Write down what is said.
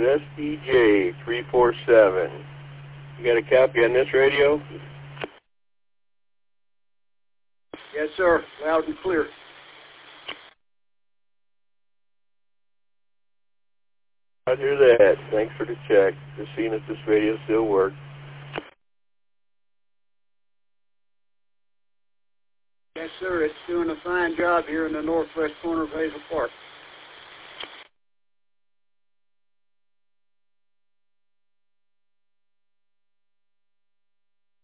SDJ 347. You got a copy on this radio? Yes, sir. Loud and clear. Roger that. Thanks for the check. Just seeing if this radio still works. Yes, sir. It's doing a fine job here in the northwest corner of Hazel Park.